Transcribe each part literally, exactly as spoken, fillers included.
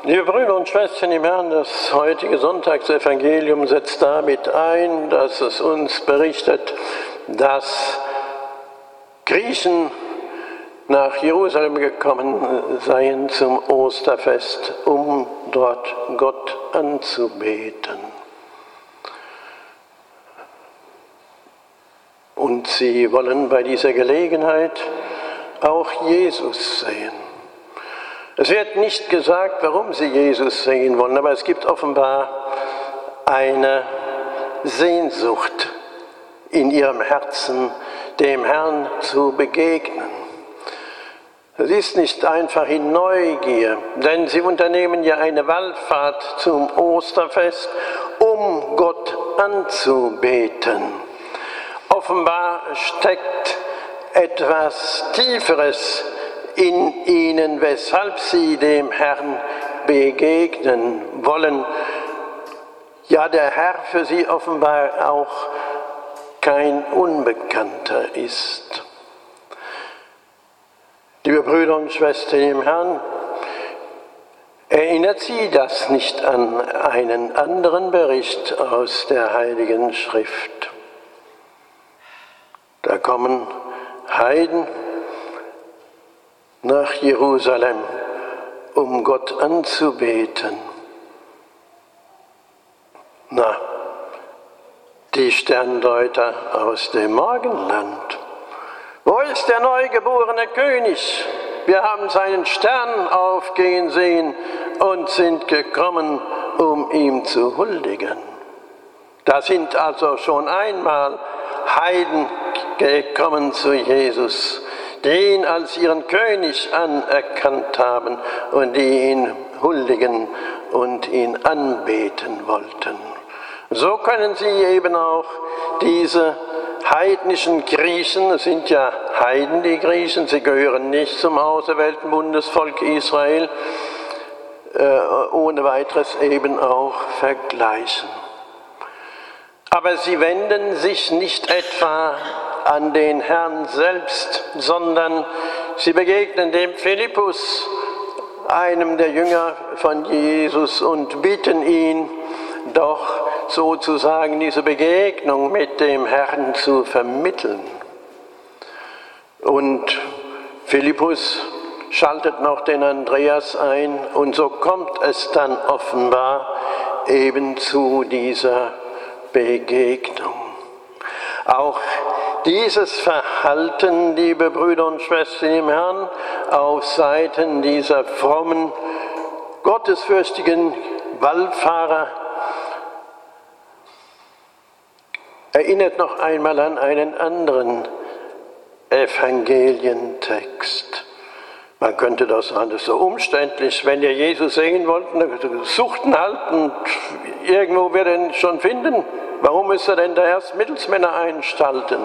Liebe Brüder und Schwestern im Herrn, das heutige Sonntagsevangelium setzt damit ein, dass es uns berichtet, dass Griechen nach Jerusalem gekommen seien zum Osterfest, um dort Gott anzubeten. Und sie wollen bei dieser Gelegenheit auch Jesus sehen. Es wird nicht gesagt, warum sie Jesus sehen wollen, aber es gibt offenbar eine Sehnsucht in ihrem Herzen, dem Herrn zu begegnen. Es ist nicht einfach in Neugier, denn sie unternehmen ja eine Wallfahrt zum Osterfest, um Gott anzubeten. Offenbar steckt etwas Tieferes in ihnen, weshalb sie dem Herrn begegnen wollen. Ja, der Herr für sie offenbar auch kein Unbekannter ist. Liebe Brüder und Schwestern im Herrn, erinnert Sie das nicht an einen anderen Bericht aus der Heiligen Schrift? Da kommen Heiden nach Jerusalem, um Gott anzubeten. Na, die Sterndeuter aus dem Morgenland. Wo ist der neugeborene König? Wir haben seinen Stern aufgehen sehen und sind gekommen, um ihm zu huldigen. Da sind also schon einmal Heiden gekommen zu Jesus, die ihn als ihren König anerkannt haben und die ihn huldigen und ihn anbeten wollten. So können sie eben auch diese heidnischen Griechen, es sind ja Heiden die Griechen, sie gehören nicht zum auserwählten Bundesvolk Israel, ohne weiteres eben auch vergleichen. Aber sie wenden sich nicht etwa an den Herrn selbst, sondern sie begegnen dem Philippus, einem der Jünger von Jesus, und bitten ihn doch sozusagen diese Begegnung mit dem Herrn zu vermitteln. Und Philippus schaltet noch den Andreas ein und so kommt es dann offenbar eben zu dieser Begegnung. Auch dieses Verhalten, liebe Brüder und Schwestern im Herrn, auf Seiten dieser frommen, gottesfürchtigen Wallfahrer erinnert noch einmal an einen anderen Evangelientext. Man könnte das sagen, das ist so umständlich, wenn ihr Jesus sehen wollt, suchten halt und irgendwo wird er ihn schon finden. Warum müsst ihr denn da erst Mittelsmänner einstalten?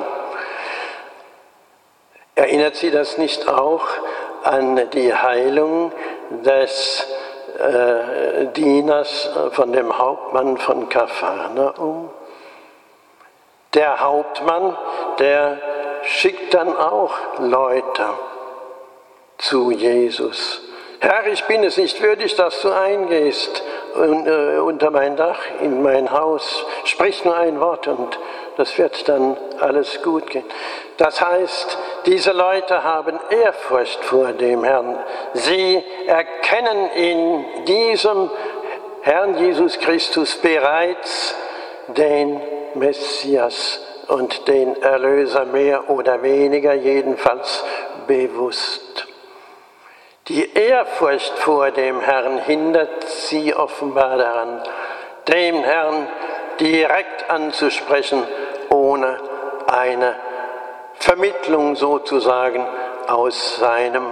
Erinnert Sie das nicht auch an die Heilung des äh, Dieners von dem Hauptmann von Kapharnaum? Der Hauptmann, der schickt dann auch Leute zu Jesus. Herr, ich bin es nicht würdig, dass du eingehst äh, unter mein Dach, in mein Haus. Sprich nur ein Wort und das wird dann alles gut gehen. Das heißt, diese Leute haben Ehrfurcht vor dem Herrn. Sie erkennen in diesem Herrn Jesus Christus bereits den Messias und den Erlöser, mehr oder weniger, jedenfalls bewusst. Die Ehrfurcht vor dem Herrn hindert sie offenbar daran, den Herrn direkt anzusprechen, ohne eine Vermittlung sozusagen aus seinem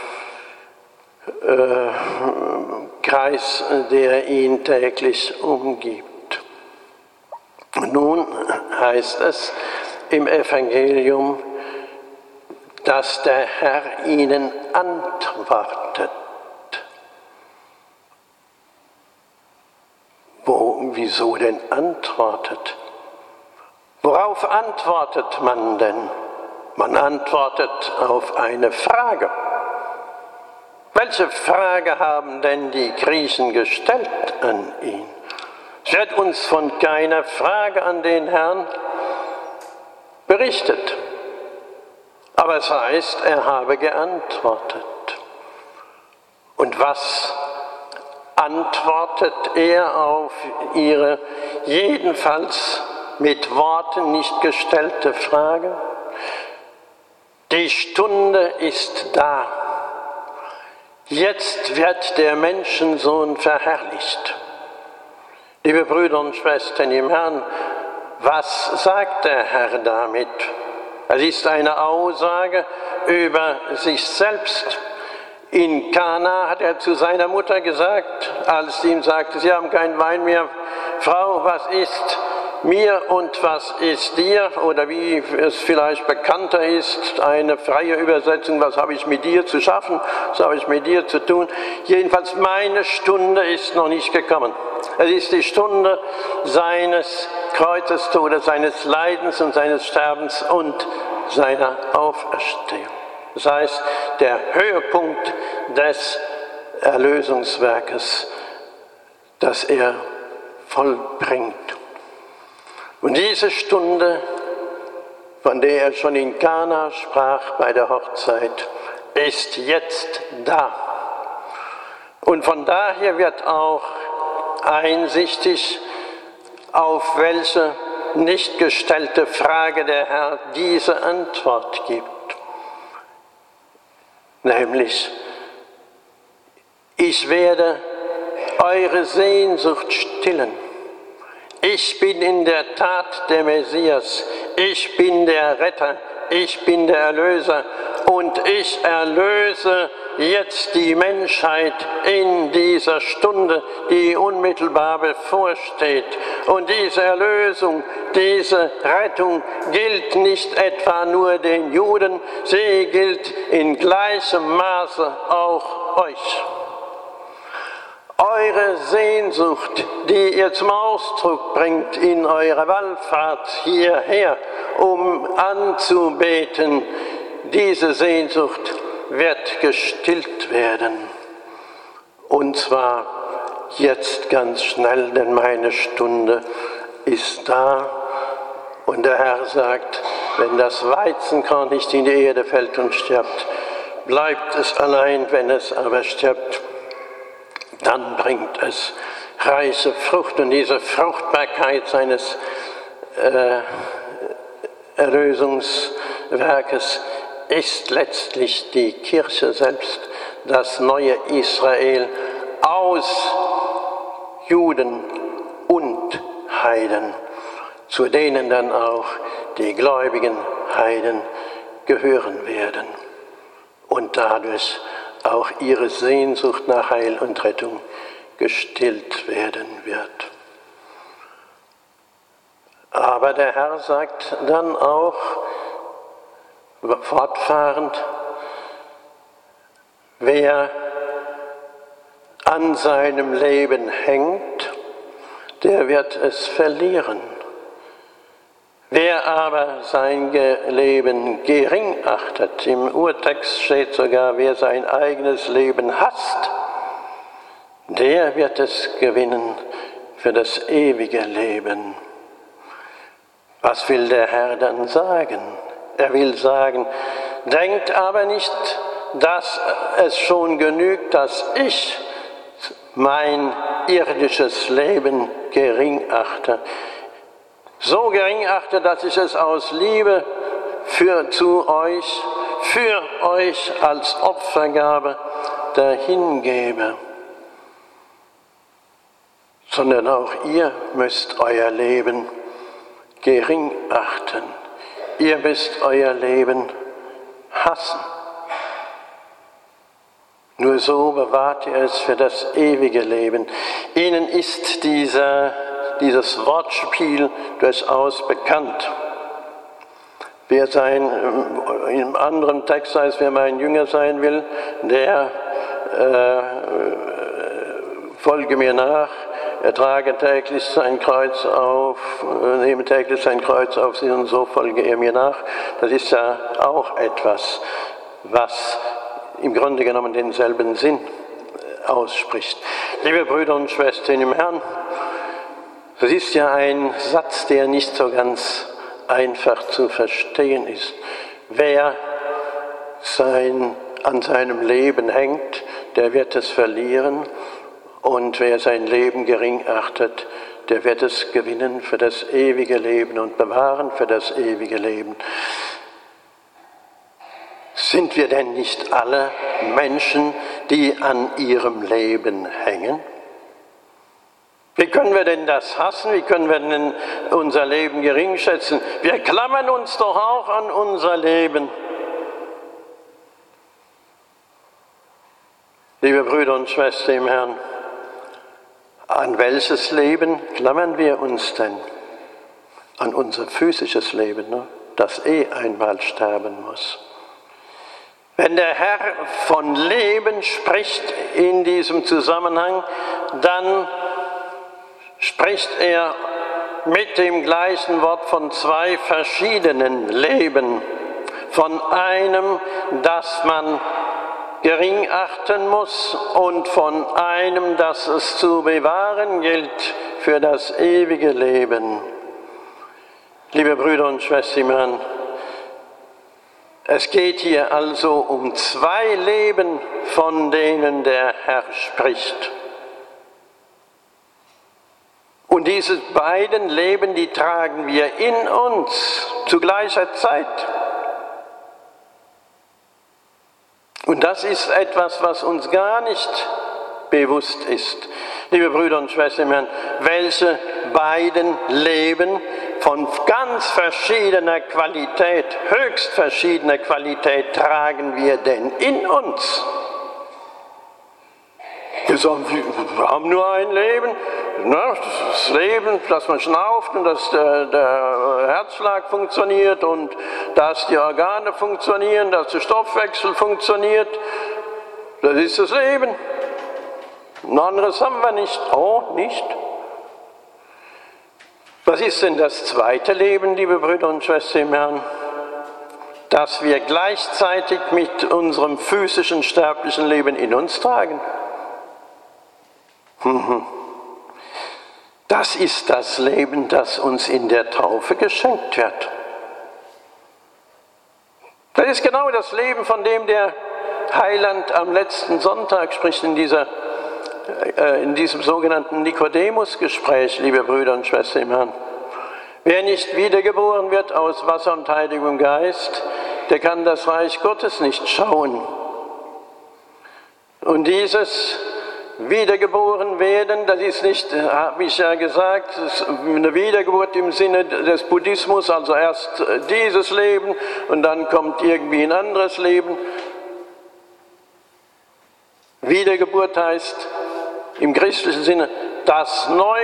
äh, Kreis, der ihn täglich umgibt. Nun heißt es im Evangelium, dass der Herr ihnen antwortet. Wo, wieso denn antwortet? Worauf antwortet man denn? Man antwortet auf eine Frage. Welche Frage haben denn die Griechen gestellt an ihn? Es wird uns von keiner Frage an den Herrn berichtet. Aber es heißt, er habe geantwortet. Und was antwortet er auf ihre jedenfalls mit Worten nicht gestellte Frage? Die Stunde ist da. Jetzt wird der Menschensohn verherrlicht. Liebe Brüder und Schwestern im Herrn, was sagt der Herr damit? Es ist eine Aussage über sich selbst. In Kana hat er zu seiner Mutter gesagt, als sie ihm sagte, Sie haben keinen Wein mehr, Frau, was ist mir und was ist dir? Oder wie es vielleicht bekannter ist, eine freie Übersetzung, was habe ich mit dir zu schaffen, was habe ich mit dir zu tun? Jedenfalls, meine Stunde ist noch nicht gekommen. Es ist die Stunde seines Kreuzestodes, seines Leidens und seines Sterbens und seiner Auferstehung. Das heißt, der Höhepunkt des Erlösungswerkes, das er vollbringt. Und diese Stunde, von der er schon in Kana sprach bei der Hochzeit, ist jetzt da. Und von daher wird auch einsichtig, auf welche nicht gestellte Frage der Herr diese Antwort gibt. Nämlich, ich werde eure Sehnsucht stillen. Ich bin in der Tat der Messias. Ich bin der Retter. Ich bin der Erlöser. Und ich erlöse jetzt die Menschheit in dieser Stunde, die unmittelbar bevorsteht. Und diese Erlösung, diese Rettung gilt nicht etwa nur den Juden, sie gilt in gleichem Maße auch euch. Eure Sehnsucht, die ihr zum Ausdruck bringt in eurer Wallfahrt hierher, um anzubeten, diese Sehnsucht wird gestillt werden. Und zwar jetzt ganz schnell, denn meine Stunde ist da. Und der Herr sagt, wenn das Weizenkorn nicht in die Erde fällt und stirbt, bleibt es allein, wenn es aber stirbt, dann bringt es reiche Frucht. Und diese Fruchtbarkeit seines äh, Erlösungswerkes ist letztlich die Kirche selbst, das neue Israel aus Juden und Heiden, zu denen dann auch die gläubigen Heiden gehören werden und dadurch auch ihre Sehnsucht nach Heil und Rettung gestillt werden wird. Aber der Herr sagt dann auch, fortfahrend, wer an seinem Leben hängt, der wird es verlieren. Wer aber sein Leben gering achtet, im Urtext steht sogar, wer sein eigenes Leben hasst, der wird es gewinnen für das ewige Leben. Was will der Herr dann sagen? Er will sagen, denkt aber nicht, dass es schon genügt, dass ich mein irdisches Leben gering achte. So gering achte, dass ich es aus Liebe für, zu euch, für euch als Opfergabe dahingebe. Sondern auch ihr müsst euer Leben gering achten. Ihr müsst euer Leben hassen. Nur so bewahrt ihr es für das ewige Leben. Ihnen ist dieser, dieses Wortspiel durchaus bekannt. Wer sein, im anderen Text heißt, wer mein Jünger sein will, der äh, folge mir nach. Er trage täglich sein Kreuz auf, nehme täglich sein Kreuz auf sich und so folge er mir nach. Das ist ja auch etwas, was im Grunde genommen denselben Sinn ausspricht. Liebe Brüder und Schwestern im Herrn, das ist ja ein Satz, der nicht so ganz einfach zu verstehen ist. Wer sein, an seinem Leben hängt, der wird es verlieren, und wer sein Leben gering achtet, der wird es gewinnen für das ewige Leben und bewahren für das ewige Leben. Sind wir denn nicht alle Menschen, die an ihrem Leben hängen? Wie können wir denn das hassen? Wie können wir denn unser Leben gering schätzen? Wir klammern uns doch auch an unser Leben. Liebe Brüder und Schwestern im Herrn, an welches Leben klammern wir uns denn? An unser physisches Leben, ne? Das eh einmal sterben muss. Wenn der Herr von Leben spricht in diesem Zusammenhang, dann spricht er mit dem gleichen Wort von zwei verschiedenen Leben. Von einem, das man gering achten muss, und von einem, das es zu bewahren gilt für das ewige Leben. Liebe Brüder und Schwestern, es geht hier also um zwei Leben, von denen der Herr spricht. Und diese beiden Leben, die tragen wir in uns zu gleicher Zeit. Und das ist etwas, was uns gar nicht bewusst ist. Liebe Brüder und Schwestern, welche beiden Leben von ganz verschiedener Qualität, höchst verschiedener Qualität tragen wir denn in uns? Wir sagen, wir haben nur ein Leben, das Leben, dass man schnauft und dass der, der Herzschlag funktioniert und dass die Organe funktionieren, dass der Stoffwechsel funktioniert. Das ist das Leben. Ein anderes haben wir nicht. Oh, nicht? Was ist denn das zweite Leben, liebe Brüder und Schwestern im Herrn? Das wir gleichzeitig mit unserem physischen, sterblichen Leben in uns tragen. Das ist das Leben, das uns in der Taufe geschenkt wird. Das ist genau das Leben, von dem der Heiland am letzten Sonntag spricht, in, dieser, äh, in diesem sogenannten Nikodemus-Gespräch, liebe Brüder und Schwestern im Herrn. Wer nicht wiedergeboren wird aus Wasser und Heiligem Geist, der kann das Reich Gottes nicht schauen. Und dieses Wiedergeboren werden, das ist nicht, habe ich ja gesagt, eine Wiedergeburt im Sinne des Buddhismus, also erst dieses Leben und dann kommt irgendwie ein anderes Leben. Wiedergeburt heißt im christlichen Sinne das Neu,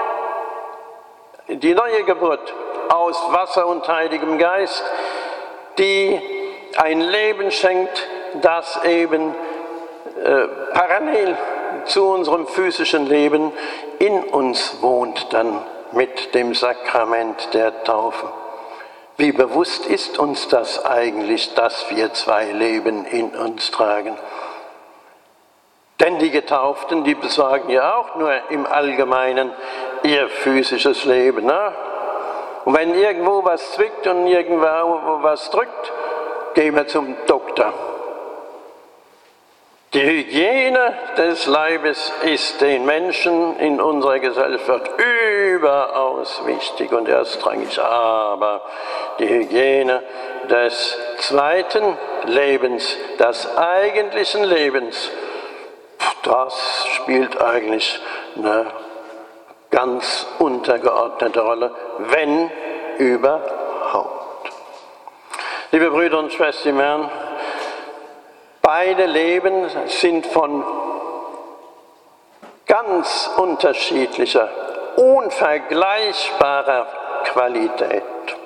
die neue Geburt aus Wasser und Heiligem Geist, die ein Leben schenkt, das eben äh, parallel zu unserem physischen Leben in uns wohnt, dann mit dem Sakrament der Taufe. Wie bewusst ist uns das eigentlich, dass wir zwei Leben in uns tragen? Denn die Getauften, die besorgen ja auch nur im Allgemeinen ihr physisches Leben. Ne? Und wenn irgendwo was zwickt und irgendwo was drückt, gehen wir zum Doktor. Die Hygiene des Leibes ist den Menschen in unserer Gesellschaft überaus wichtig und erstrangig. Aber die Hygiene des zweiten Lebens, des eigentlichen Lebens, das spielt eigentlich eine ganz untergeordnete Rolle, wenn überhaupt. Liebe Brüder und Schwestern im Herrn, beide Leben sind von ganz unterschiedlicher, unvergleichbarer Qualität.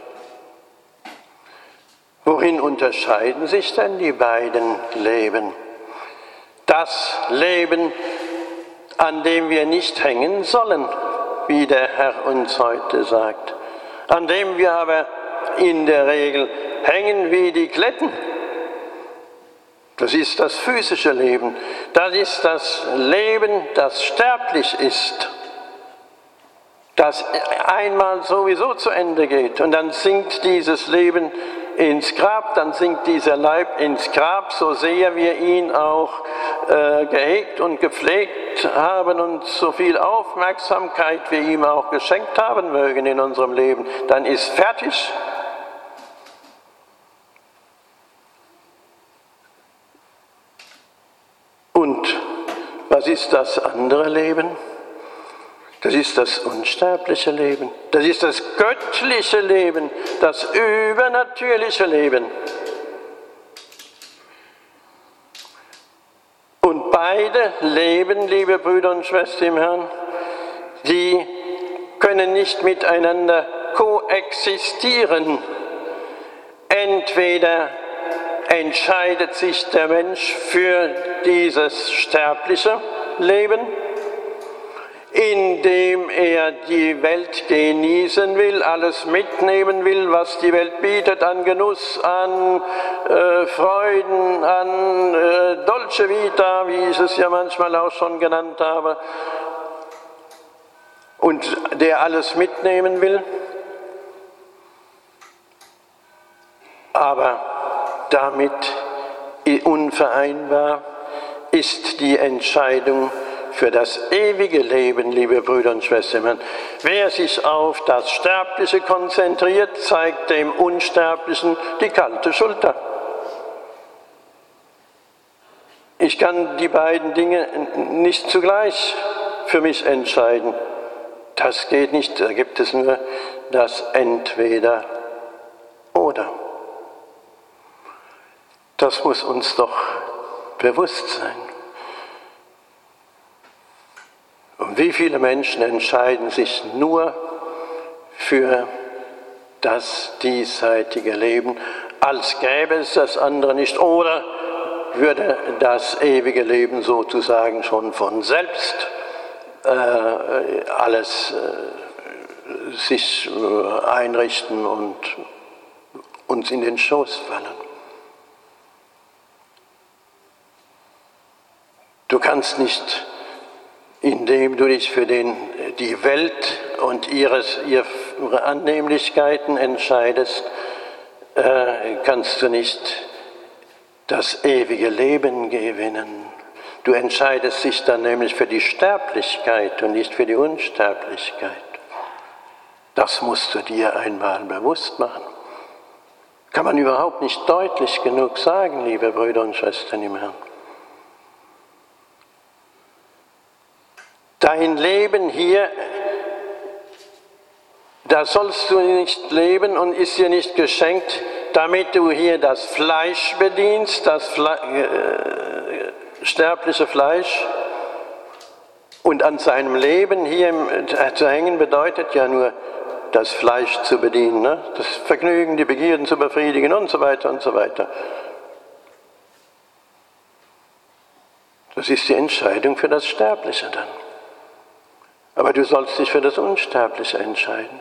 Worin unterscheiden sich denn die beiden Leben? Das Leben, an dem wir nicht hängen sollen, wie der Herr uns heute sagt, an dem wir aber in der Regel hängen wie die Kletten. Das ist das physische Leben. Das ist das Leben, das sterblich ist. Das einmal sowieso zu Ende geht. Und dann sinkt dieses Leben ins Grab, dann sinkt dieser Leib ins Grab, so sehr wir ihn auch äh, gehegt und gepflegt haben und so viel Aufmerksamkeit wir ihm auch geschenkt haben mögen in unserem Leben. Dann ist fertig. Und was ist das andere Leben? Das ist das unsterbliche Leben. Das ist das göttliche Leben, das übernatürliche Leben. Und beide Leben, liebe Brüder und Schwestern im Herrn, die können nicht miteinander koexistieren. Entweder entscheidet sich der Mensch für dieses sterbliche Leben, indem er die Welt genießen will, alles mitnehmen will, was die Welt bietet an Genuss, an äh, Freuden, an äh, Dolce Vita, wie ich es ja manchmal auch schon genannt habe, und der alles mitnehmen will. Aber damit unvereinbar ist die Entscheidung für das ewige Leben, liebe Brüder und Schwestern. Wer sich auf das Sterbliche konzentriert, zeigt dem Unsterblichen die kalte Schulter. Ich kann die beiden Dinge nicht zugleich für mich entscheiden. Das geht nicht, da gibt es nur das Entweder oder. Das muss uns doch bewusst sein. Und wie viele Menschen entscheiden sich nur für das diesseitige Leben, als gäbe es das andere nicht, oder würde das ewige Leben sozusagen schon von selbst äh, alles äh, sich äh, einrichten und uns in den Schoß fallen. Du kannst nicht, indem du dich für den, die Welt und ihres, ihre Annehmlichkeiten entscheidest, äh, kannst du nicht das ewige Leben gewinnen. Du entscheidest dich dann nämlich für die Sterblichkeit und nicht für die Unsterblichkeit. Das musst du dir einmal bewusst machen. Kann man überhaupt nicht deutlich genug sagen, liebe Brüder und Schwestern im Herrn. Dein Leben hier, da sollst du nicht leben und ist dir nicht geschenkt, damit du hier das Fleisch bedienst, das Fle- äh, sterbliche Fleisch. Und an seinem Leben hier zu hängen bedeutet ja nur, das Fleisch zu bedienen, ne? Das Vergnügen, die Begierden zu befriedigen und so weiter und so weiter. Das ist die Entscheidung für das Sterbliche dann. Aber du sollst dich für das Unsterbliche entscheiden.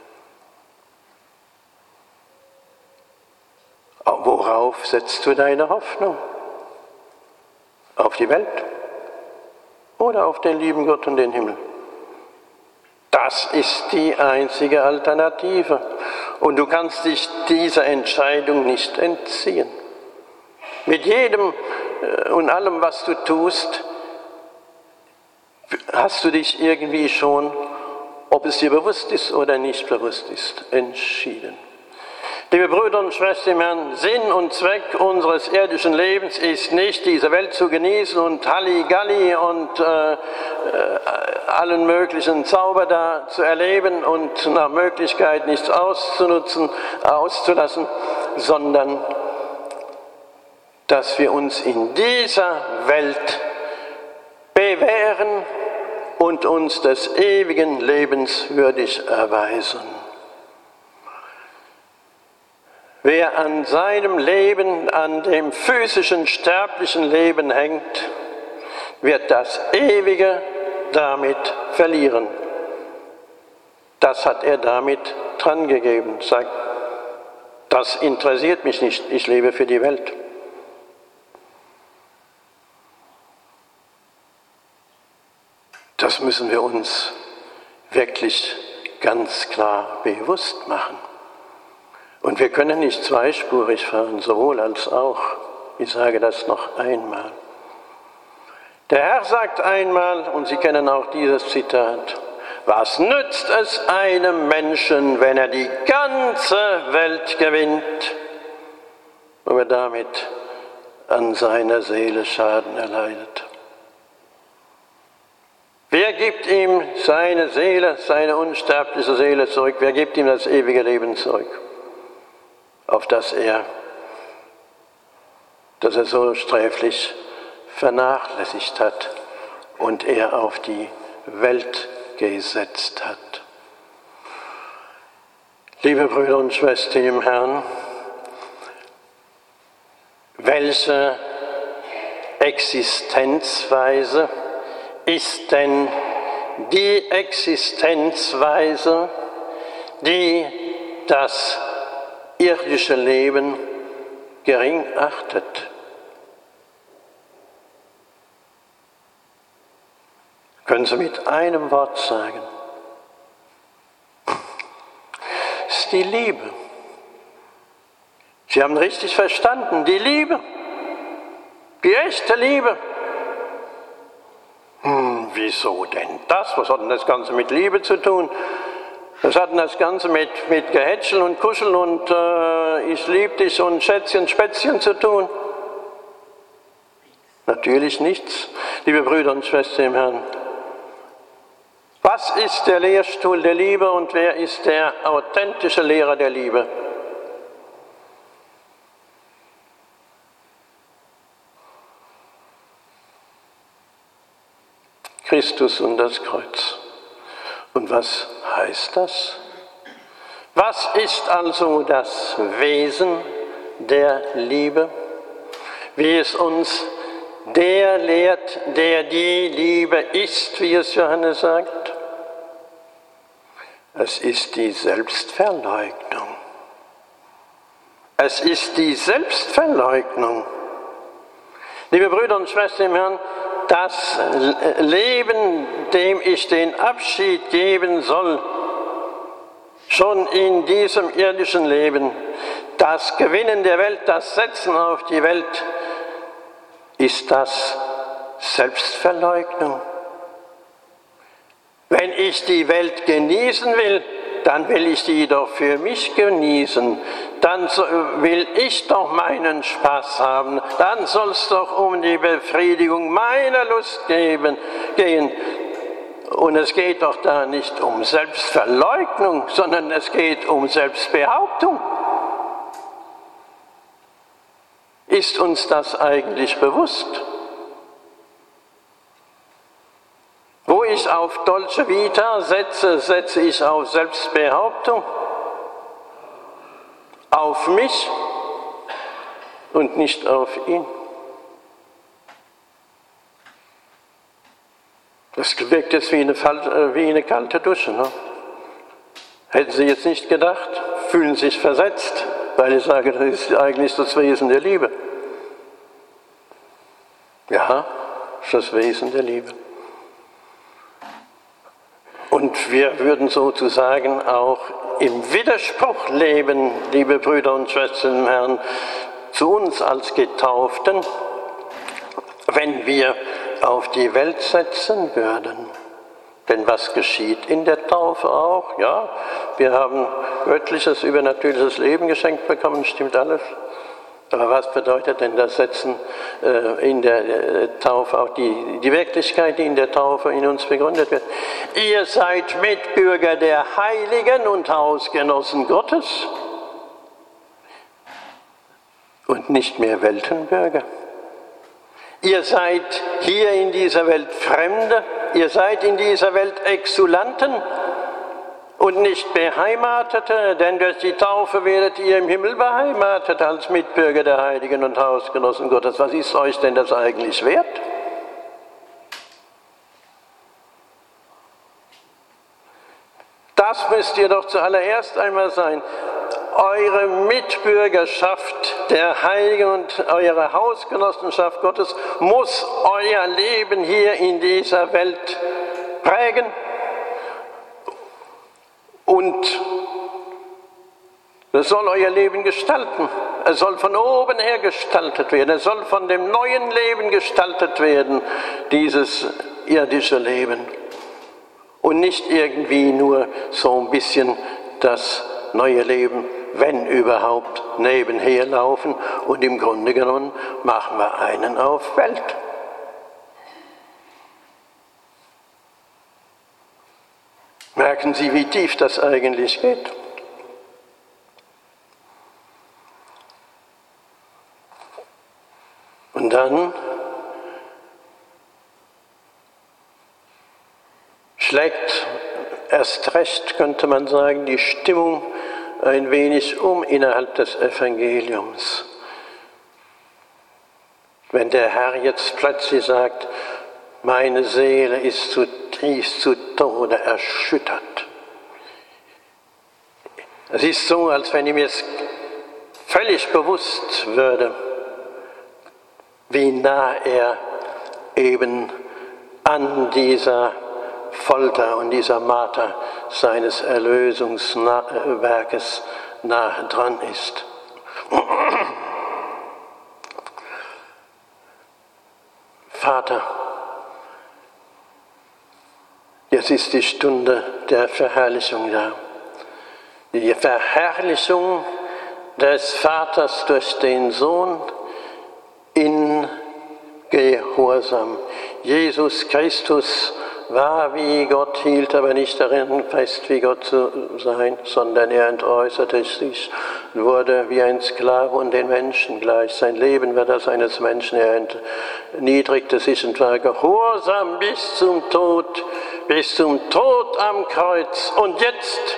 Worauf setzt du deine Hoffnung? Auf die Welt oder auf den lieben Gott und den Himmel? Das ist die einzige Alternative. Und du kannst dich dieser Entscheidung nicht entziehen. Mit jedem und allem, was du tust, hast du dich irgendwie schon, ob es dir bewusst ist oder nicht bewusst ist, entschieden. Liebe Brüder und Schwestern im Herrn, Sinn und Zweck unseres irdischen Lebens ist nicht, diese Welt zu genießen und Halligalli und äh, äh, allen möglichen Zauber da zu erleben und nach Möglichkeit nichts auszunutzen, auszulassen, sondern dass wir uns in dieser Welt bewähren und uns des ewigen Lebens würdig erweisen. Wer an seinem Leben, an dem physischen, sterblichen Leben hängt, wird das Ewige damit verlieren. Das hat er damit drangegeben. Sagt, das interessiert mich nicht, ich lebe für die Welt. Das müssen wir uns wirklich ganz klar bewusst machen. Und wir können nicht zweispurig fahren, sowohl als auch. Ich sage das noch einmal. Der Herr sagt einmal, und Sie kennen auch dieses Zitat, was nützt es einem Menschen, wenn er die ganze Welt gewinnt, und er damit an seiner Seele Schaden erleidet? Wer gibt ihm seine Seele, seine unsterbliche Seele zurück? Wer gibt ihm das ewige Leben zurück, auf das er, das er so sträflich vernachlässigt hat und er auf die Welt gesetzt hat? Liebe Brüder und Schwestern im Herrn, welche Existenzweise ist denn die Existenzweise, die das irdische Leben gering achtet? Können Sie mit einem Wort sagen? Es ist die Liebe. Sie haben richtig verstanden, die Liebe, die echte Liebe. Hm, wieso denn das? Was hat denn das Ganze mit Liebe zu tun? Was hat denn das Ganze mit, mit Gehätscheln und Kuscheln und äh, ich lieb dich und Schätzchen, Spätzchen zu tun? Natürlich nichts, liebe Brüder und Schwestern im Herrn. Was ist der Lehrstuhl der Liebe und wer ist der authentische Lehrer der Liebe? Christus und das Kreuz. Und was heißt das? Was ist also das Wesen der Liebe? Wie es uns der lehrt, der die Liebe ist, wie es Johannes sagt. Es ist die Selbstverleugnung. Es ist die Selbstverleugnung. Liebe Brüder und Schwestern im Herrn, das Leben, dem ich den Abschied geben soll, schon in diesem irdischen Leben, das Gewinnen der Welt, das Setzen auf die Welt, ist das Selbstverleugnung. Wenn ich die Welt genießen will, dann will ich die doch für mich genießen. Dann will ich doch meinen Spaß haben. Dann soll es doch um die Befriedigung meiner Lust geben, gehen. Und es geht doch da nicht um Selbstverleugnung, sondern es geht um Selbstbehauptung. Ist uns das eigentlich bewusst? Wo ich auf Dolce Vita setze, setze ich auf Selbstbehauptung, auf mich und nicht auf ihn. Das wirkt jetzt wie eine, wie eine kalte Dusche. Ne? Hätten Sie jetzt nicht gedacht, fühlen sich versetzt, weil ich sage, das ist eigentlich das Wesen der Liebe. Ja, das ist das Wesen der Liebe. Und wir würden sozusagen auch im Widerspruch leben, liebe Brüder und Schwestern im Herrn, zu uns als Getauften, wenn wir auf die Welt setzen würden. Denn was geschieht in der Taufe auch? Ja, wir haben göttliches, übernatürliches Leben geschenkt bekommen, stimmt alles. Aber was bedeutet denn das Setzen äh, in der äh, Taufe, auch die, die Wirklichkeit, die in der Taufe in uns begründet wird? Ihr seid Mitbürger der Heiligen und Hausgenossen Gottes und nicht mehr Weltenbürger. Ihr seid hier in dieser Welt Fremde, ihr seid in dieser Welt Exulanten und nicht Beheimatete, denn durch die Taufe werdet ihr im Himmel beheimatet als Mitbürger der Heiligen und Hausgenossen Gottes. Was ist euch denn das eigentlich wert? Das müsst ihr doch zuallererst einmal sein. Eure Mitbürgerschaft der Heiligen und eure Hausgenossenschaft Gottes muss euer Leben hier in dieser Welt prägen und es soll euer Leben gestalten. Es soll von oben her gestaltet werden. Es soll von dem neuen Leben gestaltet werden, dieses irdische Leben. Und nicht irgendwie nur so ein bisschen das neue Leben, wenn überhaupt, nebenher laufen. Und im Grunde genommen machen wir einen auf Welt. Merken Sie, wie tief das eigentlich geht? Und dann schlägt erst recht, könnte man sagen, die Stimmung ein wenig um innerhalb des Evangeliums. Wenn der Herr jetzt plötzlich sagt, meine Seele ist zutiefst zu Tode erschüttert. Es ist so, als wenn ihm jetzt völlig bewusst würde, wie nah er eben an dieser Folter und dieser Marter seines Erlösungswerkes nahe dran ist. Vater, jetzt ist die Stunde der Verherrlichung da. Die Verherrlichung des Vaters durch den Sohn in Gehorsam. Jesus Christus war wie Gott, hielt aber nicht darin fest, wie Gott zu sein, sondern er entäußerte sich, wurde wie ein Sklave und den Menschen gleich. Sein Leben war das eines Menschen, er erniedrigte sich und war gehorsam bis zum Tod, bis zum Tod am Kreuz. Und jetzt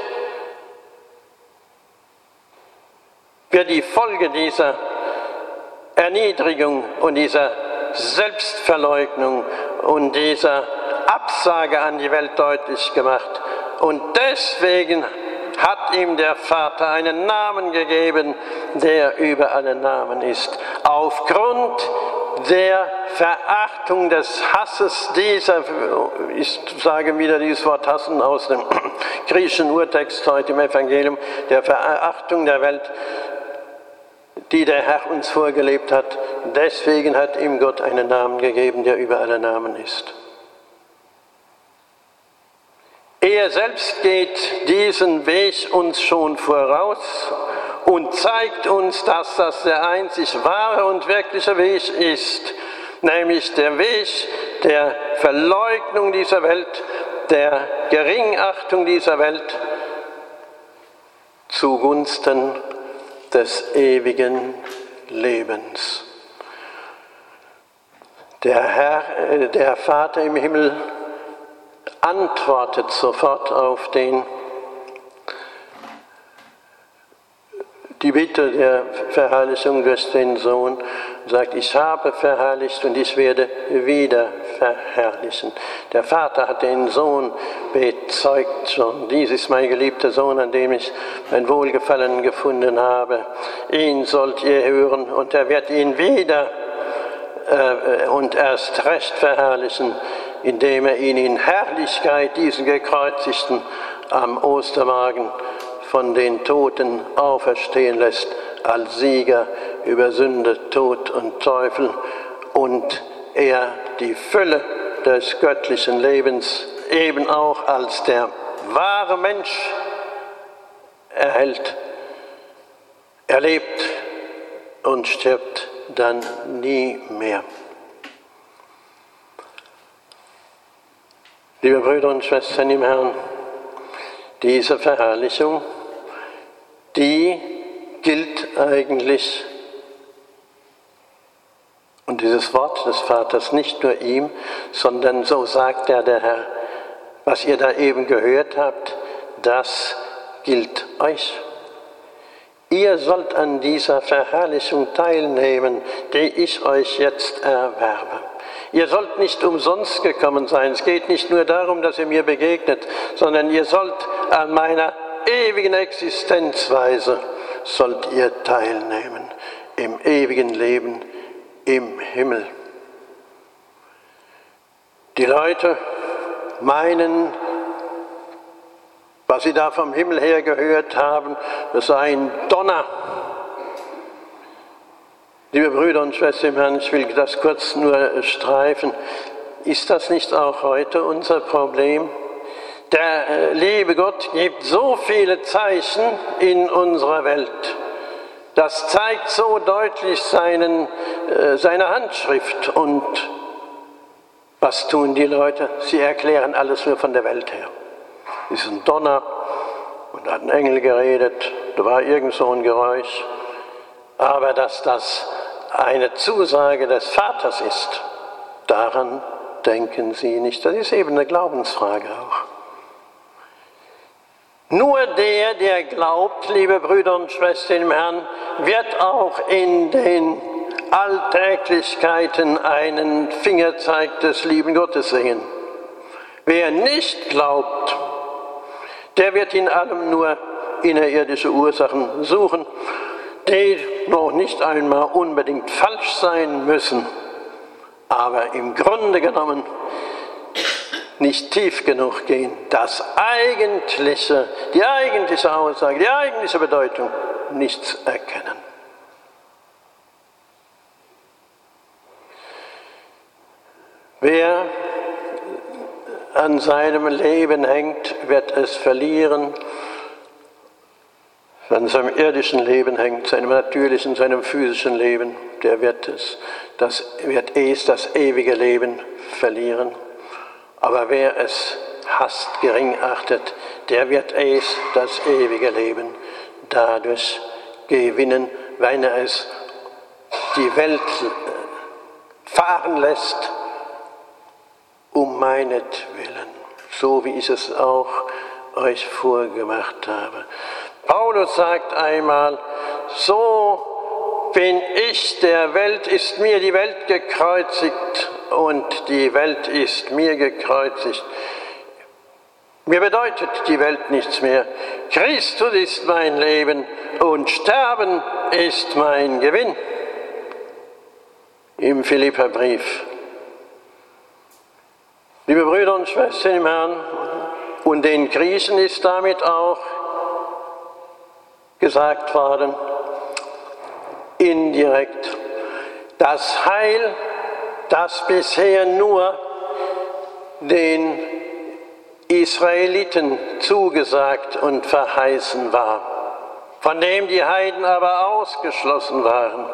wird die Folge dieser Erniedrigung und dieser Selbstverleugnung und dieser Absage an die Welt deutlich gemacht. Und deswegen hat ihm der Vater einen Namen gegeben, der über alle Namen ist. Aufgrund der Verachtung des Hasses dieser, ich sage wieder dieses Wort hassen aus dem griechischen Urtext heute im Evangelium, der Verachtung der Welt, die der Herr uns vorgelebt hat. Deswegen hat ihm Gott einen Namen gegeben, der über alle Namen ist. Er selbst geht diesen Weg uns schon voraus und zeigt uns, dass das der einzig wahre und wirkliche Weg ist, nämlich der Weg der Verleugnung dieser Welt, der Geringachtung dieser Welt zugunsten des ewigen Lebens. Der Herr, der Vater im Himmel antwortet sofort auf den, die Bitte der Verherrlichung durch den Sohn und sagt, ich habe verherrlicht und ich werde wieder verherrlichen. Der Vater hat den Sohn bezeugt schon. Dies ist mein geliebter Sohn, an dem ich mein Wohlgefallen gefunden habe. Ihn sollt ihr hören und er wird ihn wieder äh, und erst recht verherrlichen, indem er ihn in Herrlichkeit, diesen Gekreuzigten, am Ostermorgen von den Toten auferstehen lässt, als Sieger über Sünde, Tod und Teufel, und er die Fülle des göttlichen Lebens eben auch als der wahre Mensch erhält. Er lebt und stirbt dann nie mehr. Liebe Brüder und Schwestern im Herrn, diese Verherrlichung, die gilt eigentlich, und dieses Wort des Vaters, nicht nur ihm, sondern so sagt er der Herr, was ihr da eben gehört habt, das gilt euch. Ihr sollt an dieser Verherrlichung teilnehmen, die ich euch jetzt erwerbe. Ihr sollt nicht umsonst gekommen sein. Es geht nicht nur darum, dass ihr mir begegnet, sondern ihr sollt an meiner ewigen Existenzweise, sollt ihr teilnehmen, im ewigen Leben, im Himmel. Die Leute meinen, was sie da vom Himmel her gehört haben, das sei ein Donner. Liebe Brüder und Schwestern im Herrn, ich will das kurz nur streifen. Ist das nicht auch heute unser Problem? Der liebe Gott gibt so viele Zeichen in unserer Welt. Das zeigt so deutlich seinen, äh, seine Handschrift. Und was tun die Leute? Sie erklären alles nur von der Welt her. Es ist ein Donner und da hat ein Engel geredet, da war irgend so ein Geräusch. Aber dass das eine Zusage des Vaters ist, daran denken sie nicht. Das ist eben eine Glaubensfrage auch. Nur der, der glaubt, liebe Brüder und Schwestern im Herrn, wird auch in den Alltäglichkeiten einen Fingerzeig des lieben Gottes sehen. Wer nicht glaubt, der wird in allem nur innerirdische Ursachen suchen, die noch nicht einmal unbedingt falsch sein müssen, aber im Grunde genommen nicht tief genug gehen, das eigentliche, die eigentliche Aussage, die eigentliche Bedeutung nicht erkennen. Wer an seinem Leben hängt, wird es verlieren. Wer an seinem irdischen Leben hängt, seinem natürlichen, seinem physischen Leben, der wird es, das wird es das ewige Leben verlieren. Aber wer es hasst, gering achtet, der wird es, das ewige Leben, dadurch gewinnen, wenn er es die Welt fahren lässt, um meinetwillen, so wie ich es auch euch vorgemacht habe. Paulus sagt einmal, so bin ich der Welt, ist mir die Welt gekreuzigt und die Welt ist mir gekreuzigt. Mir bedeutet die Welt nichts mehr. Christus ist mein Leben und Sterben ist mein Gewinn. Im Philipperbrief. Liebe Brüder und Schwestern im Herrn, und den Griechen ist damit auch gesagt worden, indirekt, das Heil, das bisher nur den Israeliten zugesagt und verheißen war, von dem die Heiden aber ausgeschlossen waren.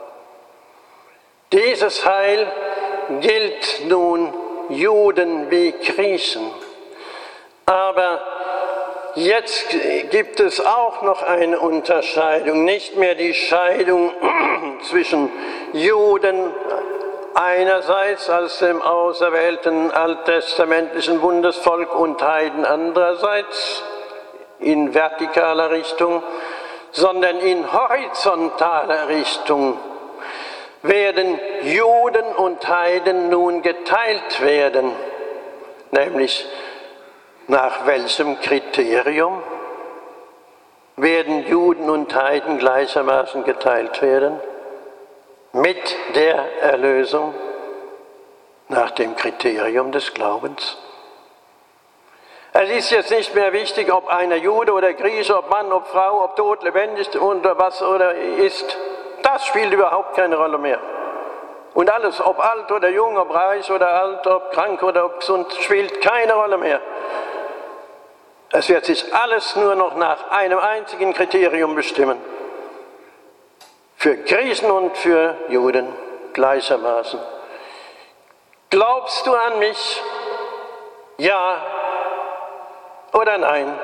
Dieses Heil gilt nun Juden wie Griechen, aber jetzt gibt es auch noch eine Unterscheidung, nicht mehr die Scheidung zwischen Juden einerseits als dem auserwählten alttestamentlichen Bundesvolk und Heiden andererseits in vertikaler Richtung, sondern in horizontaler Richtung werden Juden und Heiden nun geteilt werden, nämlich nach welchem Kriterium werden Juden und Heiden gleichermaßen geteilt werden? Mit der Erlösung nach dem Kriterium des Glaubens. Es ist jetzt nicht mehr wichtig, ob einer Jude oder Grieche, ob Mann, ob Frau, ob tot, lebendig oder was oder ist. Das spielt überhaupt keine Rolle mehr. Und alles, ob alt oder jung, ob reich oder alt, ob krank oder ob gesund, spielt keine Rolle mehr. Es wird sich alles nur noch nach einem einzigen Kriterium bestimmen. Für Griechen und für Juden gleichermaßen. Glaubst du an mich? Ja oder nein?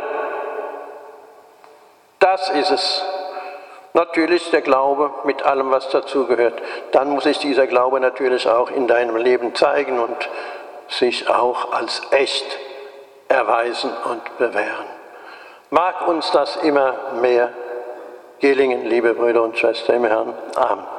Das ist es. Natürlich der Glaube mit allem, was dazugehört. Dann muss sich dieser Glaube natürlich auch in deinem Leben zeigen und sich auch als echt erweisen und bewähren. Mag uns das immer mehr gelingen, liebe Brüder und Schwestern im Herrn. Amen.